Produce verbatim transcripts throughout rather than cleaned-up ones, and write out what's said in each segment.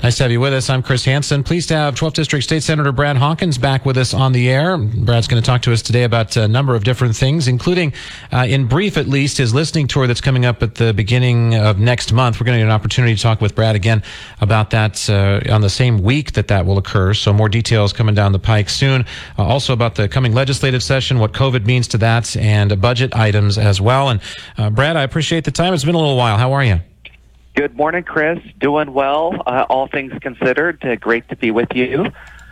Nice to have you with us. I'm Chris Hansen. Pleased to have twelfth District State Senator Brad Hawkins back with us on the air. Brad's going to talk to us today about a number of different things, including, uh, in brief at least, his listening tour that's coming up at the beginning of next month. We're going to get an opportunity to talk with Brad again about that uh, on the same week that that will occur. So more details coming down the pike soon. Uh, also about the coming legislative session, what COVID means to that, and budget items as well. And uh, Brad, I appreciate the time. It's been a little while. How are you? Good morning, Chris. Doing well, uh, all things considered. Uh, great to be with you.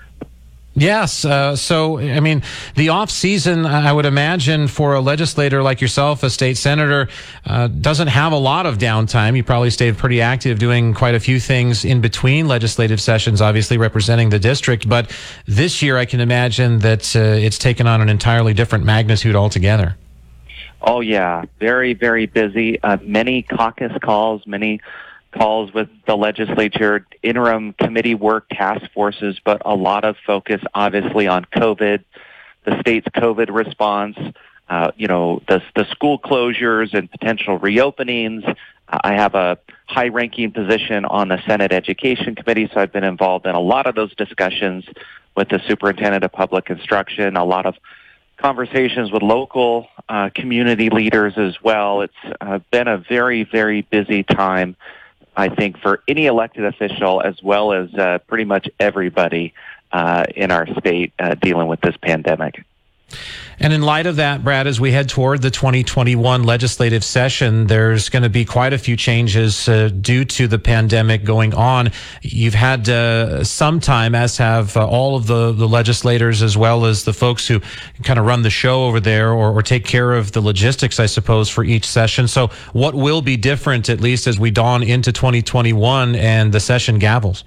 Yes. Uh, so, I mean, the off season, I would imagine, for a legislator like yourself, a state senator, uh, doesn't have a lot of downtime. You probably stayed pretty active doing quite a few things in between legislative sessions, obviously representing the district. But this year, I can imagine that uh, it's taken on an entirely different magnitude altogether. Oh, yeah. Very, very busy. Uh, many caucus calls, many calls with the legislature, interim committee work, task forces, but a lot of focus, obviously, on COVID, the state's COVID response, uh, you know, the, the school closures and potential reopenings. Uh, I have a high-ranking position on the Senate Education Committee, so I've been involved in a lot of those discussions with the Superintendent of Public Instruction, a lot of conversations with local uh, community leaders as well. It's uh, been a very, very busy time, I think, for any elected official as well as uh, pretty much everybody uh, in our state uh, dealing with this pandemic. And in light of that, Brad, as we head toward the twenty twenty-one legislative session, there's going to be quite a few changes uh, due to the pandemic going on. You've had uh, some time, as have uh, all of the, the legislators, as well as the folks who kind of run the show over there or, or take care of the logistics, I suppose, for each session. So what will be different, at least as we dawn into twenty twenty-one and the session gavels?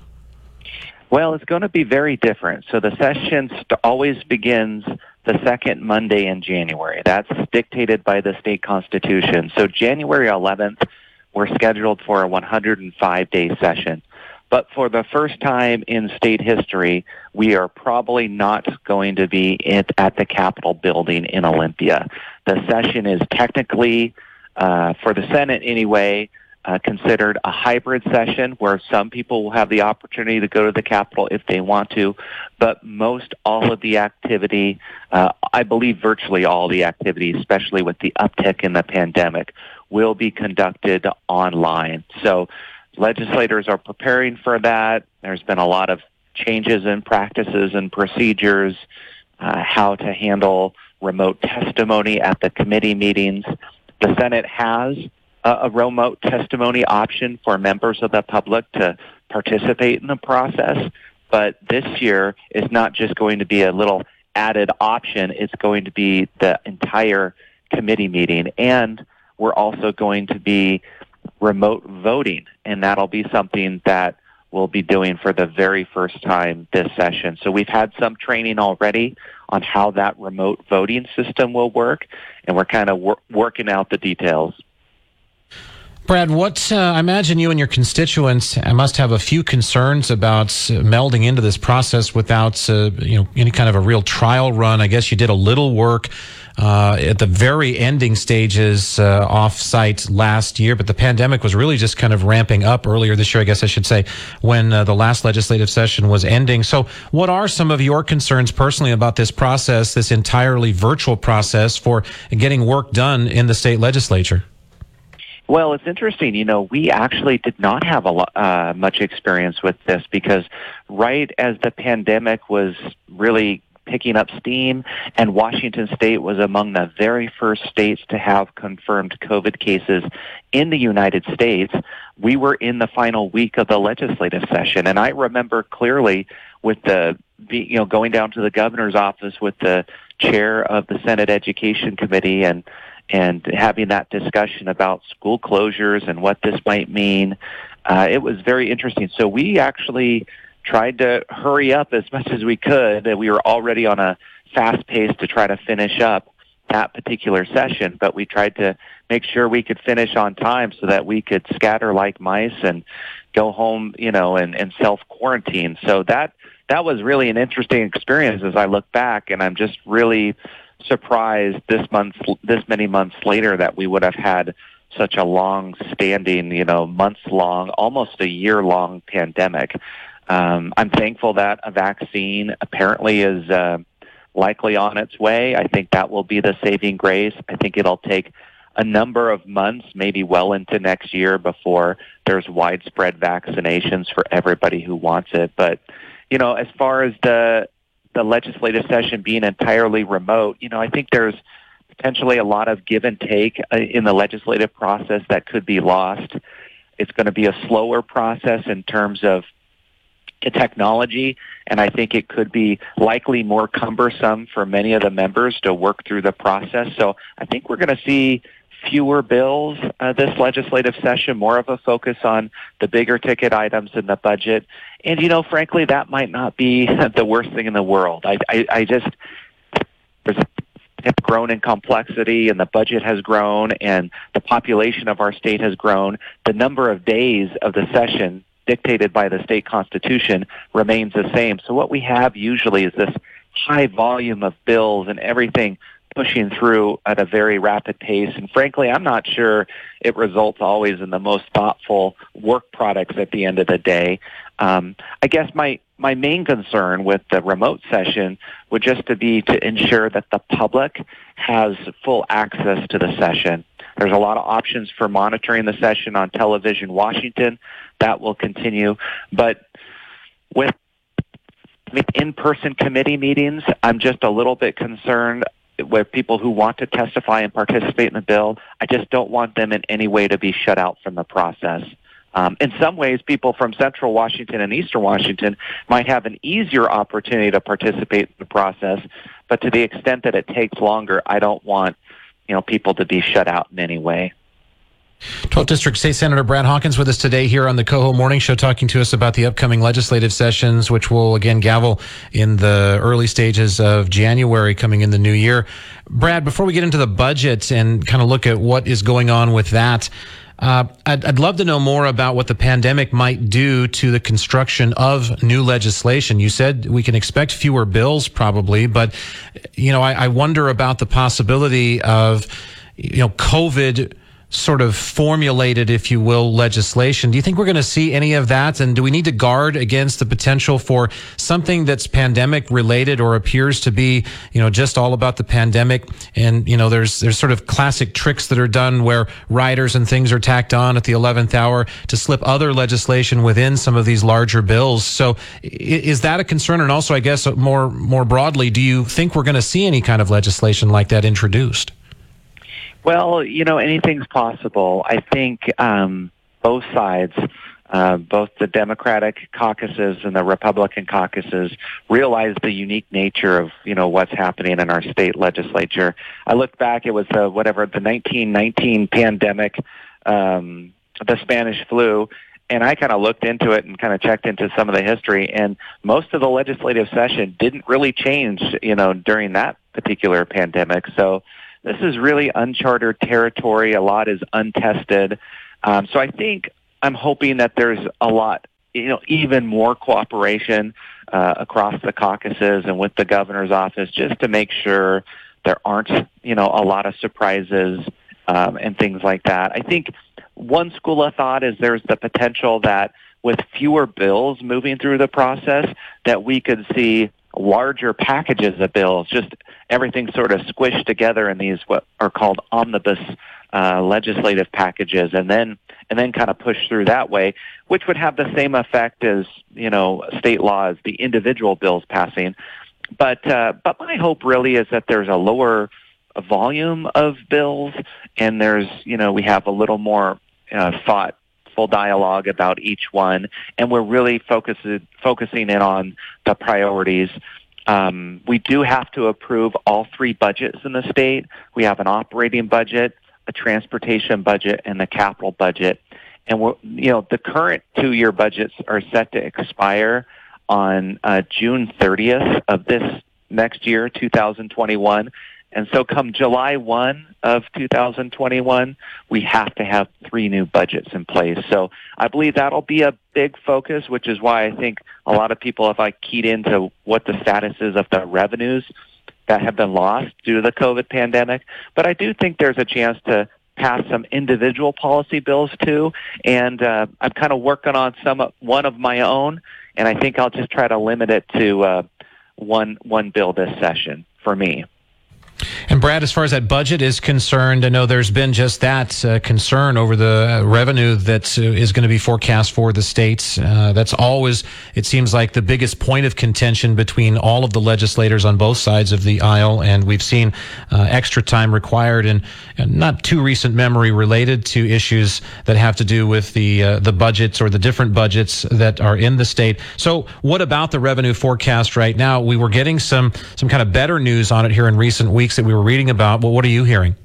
Well, it's going to be very different. So the session st- always begins the second Monday in January. That's dictated by the state constitution. So January eleventh, we're scheduled for a one hundred five day session. But for the first time in state history, we are probably not going to be in, at the Capitol building in Olympia. The session is technically, uh, for the Senate anyway, Uh, considered a hybrid session where some people will have the opportunity to go to the Capitol if they want to, but most all of the activity, uh, I believe virtually all the activity, especially with the uptick in the pandemic, will be conducted online. So legislators are preparing for that. There's been a lot of changes in practices and procedures, uh, how to handle remote testimony at the committee meetings. The Senate has a remote testimony option for members of the public to participate in the process. But this year is not just going to be a little added option. It's going to be the entire committee meeting. And we're also going to be remote voting. And that'll be something that we'll be doing for the very first time this session. So we've had some training already on how that remote voting system will work. And we're kind of wor- working out the details. Brad, what uh, I imagine you and your constituents must have a few concerns about uh, melding into this process without uh, you know, any kind of a real trial run. I guess you did a little work uh, at the very ending stages uh, off-site last year, but the pandemic was really just kind of ramping up earlier this year, I guess I should say, when uh, the last legislative session was ending. So what are some of your concerns personally about this process, this entirely virtual process for getting work done in the state legislature? Well, it's interesting. You know, we actually did not have a lo- uh, much experience with this because right as the pandemic was really picking up steam and Washington State was among the very first states to have confirmed COVID cases in the United States, we were in the final week of the legislative session. And I remember clearly with the, you know, going down to the governor's office with the chair of the Senate Education Committee and and having that discussion about school closures and what this might mean. Uh, it was very interesting. So we actually tried to hurry up as much as we could. We were already on a fast pace to try to finish up that particular session, but we tried to make sure we could finish on time so that we could scatter like mice and go home, you know, and, and self-quarantine. So that that was really an interesting experience as I look back, and I'm just really surprised this month, this many months later, that we would have had such a long-standing, you know, months-long, almost a year-long pandemic. Um, I'm thankful that a vaccine apparently is uh, likely on its way. I think that will be the saving grace. I think it'll take a number of months, maybe well into next year, before there's widespread vaccinations for everybody who wants it. But, you know, as far as the the legislative session being entirely remote, you know, I think there's potentially a lot of give and take uh, in the legislative process that could be lost. It's going to be a slower process in terms of technology, and I think it could be likely more cumbersome for many of the members to work through the process. So I think we're going to see fewer bills uh, this legislative session, more of a focus on the bigger ticket items in the budget. And, you know, frankly, that might not be the worst thing in the world. I, I, I just, there's have grown in complexity, and the budget has grown, and the population of our state has grown. The number of days of the session dictated by the state constitution remains the same. So what we have usually is this high volume of bills and everything pushing through at a very rapid pace. And frankly, I'm not sure it results always in the most thoughtful work products at the end of the day. Um, I guess my, my main concern with the remote session would just to be to ensure that the public has full access to the session. There's a lot of options for monitoring the session on Television Washington. That will continue. But with in-person committee meetings, I'm just a little bit concerned with people who want to testify and participate in the bill. I just don't want them in any way to be shut out from the process. Um, in some ways, people from Central Washington and Eastern Washington might have an easier opportunity to participate in the process, but to the extent that it takes longer, I don't want, you know, people to be shut out in any way. twelfth District State Senator Brad Hawkins with us today here on the Coho Morning Show, talking to us about the upcoming legislative sessions, which will again gavel in the early stages of January coming in the new year. Brad, before we get into the budget and kind of look at what is going on with that, uh, I'd, I'd love to know more about what the pandemic might do to the construction of new legislation. You said we can expect fewer bills probably, but you know, I, I wonder about the possibility of, you know, COVID sort of formulated, if you will, legislation. Do you think we're going to see any of that? And do we need to guard against the potential for something that's pandemic related or appears to be, you know, just all about the pandemic? And, you know, there's there's sort of classic tricks that are done where riders and things are tacked on at the eleventh hour to slip other legislation within some of these larger bills. So is that a concern? And also, I guess, more more broadly, do you think we're going to see any kind of legislation like that introduced? Well, you know, anything's possible. I think um, both sides, uh, both the Democratic caucuses and the Republican caucuses, realize the unique nature of, you know, what's happening in our state legislature. I looked back, it was the, whatever, the nineteen nineteen pandemic, um, the Spanish flu, and I kind of looked into it and kind of checked into some of the history, and most of the legislative session didn't really change, you know, during that particular pandemic. So this is really uncharted territory. A lot is untested. Um, so I think I'm hoping that there's a lot, you know, even more cooperation uh, across the caucuses and with the governor's office, just to make sure there aren't, you know, a lot of surprises um, and things like that. I think one school of thought is there's the potential that with fewer bills moving through the process, that we could see larger packages of bills, just everything sort of squished together in these what are called omnibus uh, legislative packages, and then and then kind of push through that way, which would have the same effect as, you know, state laws, the individual bills passing. But uh, but my hope really is that there's a lower volume of bills, and there's, you know, we have a little more uh, thought. Full dialogue about each one, and we're really focused, focusing in on the priorities. Um, we do have to approve all three budgets in the state. We have an operating budget, a transportation budget, and the capital budget. And we're, you know, the current two-year budgets are set to expire on uh, June thirtieth of this next year, two thousand twenty-one. And so come July first of two thousand twenty-one, we have to have three new budgets in place. So I believe that'll be a big focus, which is why I think a lot of people have like keyed into what the status is of the revenues that have been lost due to the COVID pandemic. But I do think there's a chance to pass some individual policy bills too, and uh, I'm kind of working on some one of my own, and I think I'll just try to limit it to uh, one one bill this session for me. And Brad, as far as that budget is concerned, I know there's been just that uh, concern over the revenue that uh, is going to be forecast for the states. Uh, that's always, it seems like, the biggest point of contention between all of the legislators on both sides of the aisle. And we've seen uh, extra time required in uh, not too recent memory related to issues that have to do with the uh, the budgets or the different budgets that are in the state. So what about the revenue forecast right now? We were getting some some kind of better news on it here in recent weeks that we were reading about. Well, what are you hearing?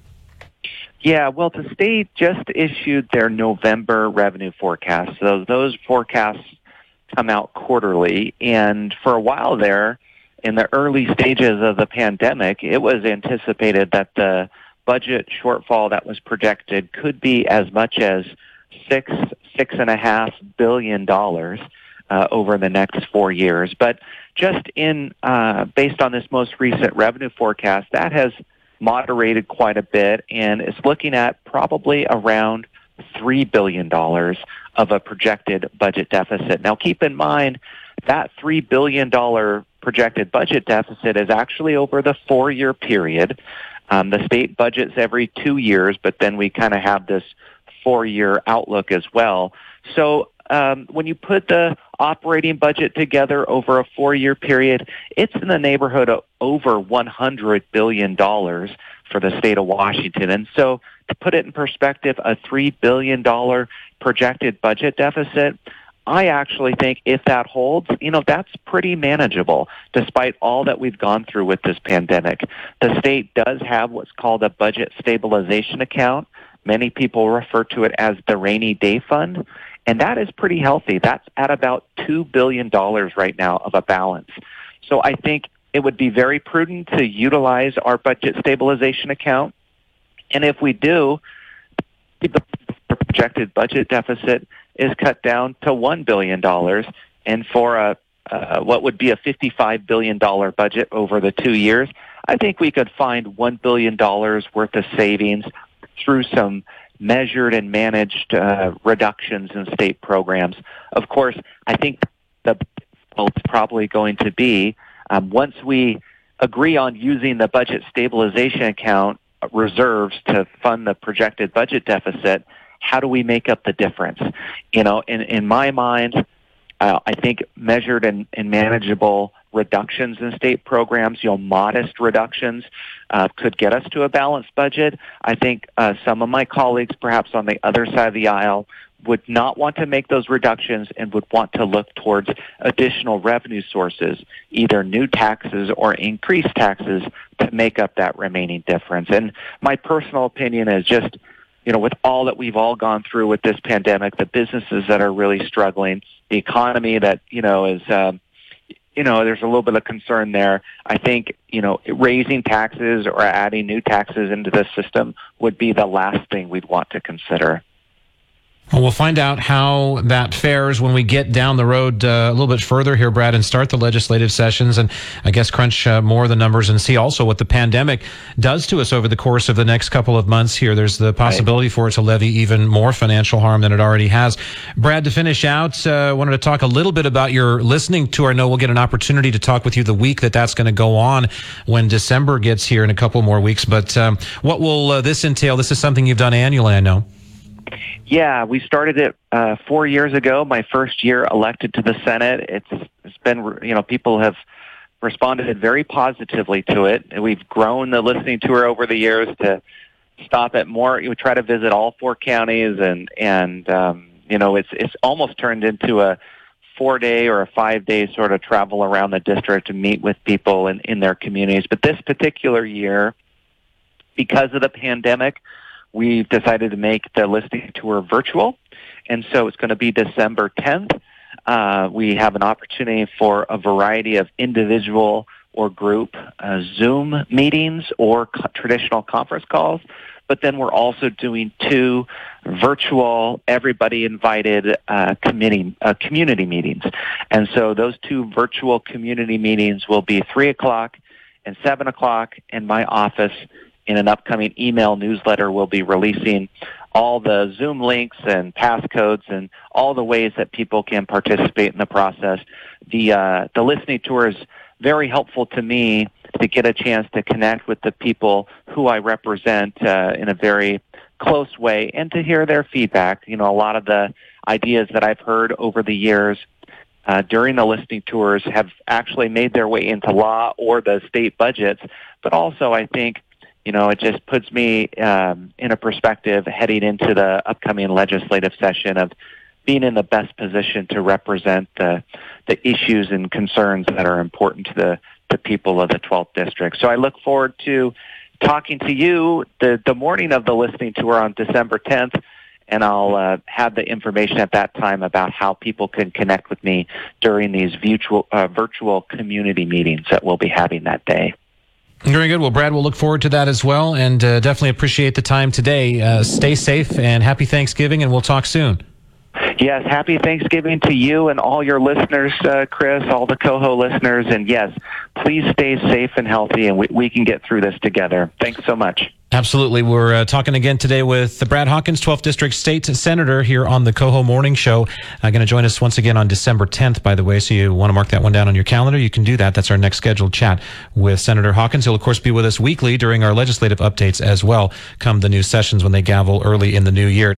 Yeah, well, the state just issued their November revenue forecast. So those forecasts come out quarterly. And for a while there, in the early stages of the pandemic, it was anticipated that the budget shortfall that was projected could be as much as six, six and a half billion dollars uh, over the next four years. But just in uh, based on this most recent revenue forecast, that has moderated quite a bit, and it's looking at probably around three billion dollars of a projected budget deficit. Now, keep in mind that three billion dollars projected budget deficit is actually over the four-year period. Um, the state budgets every two years, but then we kind of have this four-year outlook as well. So um, when you put the operating budget together over a four-year period, it's in the neighborhood of over one hundred billion dollars for the state of Washington. And so to put it in perspective, a three billion dollars projected budget deficit, I actually think if that holds, you know, that's pretty manageable despite all that we've gone through with this pandemic. The state does have what's called a budget stabilization account. Many people refer to it as the rainy day fund, and that is pretty healthy. That's at about two billion dollars right now of a balance. So I think it would be very prudent to utilize our budget stabilization account. And if we do, the projected budget deficit is cut down to one billion dollars. And for a uh, what would be a fifty-five billion dollars budget over the two years, I think we could find one billion dollars worth of savings through some measured and managed uh, reductions in state programs. Of course, I think the bill is probably going to be, um, once we agree on using the budget stabilization account reserves to fund the projected budget deficit, how do we make up the difference? You know, in, in my mind, uh, I think measured and, and manageable reductions in state programs, you know, modest reductions uh, could get us to a balanced budget. I think uh, some of my colleagues, perhaps on the other side of the aisle, would not want to make those reductions and would want to look towards additional revenue sources, either new taxes or increased taxes to make up that remaining difference. And my personal opinion is just, you know, with all that we've all gone through with this pandemic, the businesses that are really struggling, the economy that, you know, is, um, you know, there's a little bit of concern there. I think, you know, raising taxes or adding new taxes into the system would be the last thing we'd want to consider. Well, we'll find out how that fares when we get down the road uh, a little bit further here, Brad, and start the legislative sessions and I guess crunch uh, more of the numbers and see also what the pandemic does to us over the course of the next couple of months here. There's the possibility right. for it to levy even more financial harm than it already has. Brad, to finish out, I uh, wanted to talk a little bit about your listening tour. I know we'll get an opportunity to talk with you the week that that's going to go on when December gets here in a couple more weeks. But um, what will uh, this entail? This is something you've done annually, I know. Yeah, we started it uh, four years ago. My first year elected to the Senate. It's it's been, you know, people have responded very positively to it. We've grown the listening tour over the years to stop at more. We try to visit all four counties, and and um, you know, it's it's almost turned into a four day or a five day sort of travel around the district to meet with people in, in their communities. But this particular year, because of the pandemic, we've decided to make the listening tour virtual, and so it's going to be December tenth. Uh, we have an opportunity for a variety of individual or group uh, Zoom meetings or co- traditional conference calls, but then we're also doing two virtual, everybody invited uh, committee, uh, community meetings. And so those two virtual community meetings will be three o'clock and seven o'clock in my office in an upcoming email newsletter, we'll be releasing all the Zoom links and passcodes and all the ways that people can participate in the process. The uh, the listening tour is very helpful to me to get a chance to connect with the people who I represent uh, in a very close way and to hear their feedback. You know, a lot of the ideas that I've heard over the years uh, during the listening tours have actually made their way into law or the state budgets, but also I think, you know, it just puts me um, in a perspective heading into the upcoming legislative session of being in the best position to represent the the issues and concerns that are important to the, the people of the twelfth District. So I look forward to talking to you the, the morning of the listening tour on December tenth, and I'll uh, have the information at that time about how people can connect with me during these virtual, uh, virtual community meetings that we'll be having that day. Very good. Well, Brad, we'll look forward to that as well, and uh, definitely appreciate the time today. Uh, stay safe and happy Thanksgiving, and we'll talk soon. Yes, happy Thanksgiving to you and all your listeners, uh, Chris, all the Coho listeners. And yes, please stay safe and healthy, and we, we can get through this together. Thanks so much. Absolutely. We're uh, talking again today with Brad Hawkins, twelfth District State Senator here on the Coho Morning Show. Uh, going to join us once again on December tenth, by the way, so you want to mark that one down on your calendar. You can do that. That's our next scheduled chat with Senator Hawkins. He'll, of course, be with us weekly during our legislative updates as well, come the new sessions when they gavel early in the new year.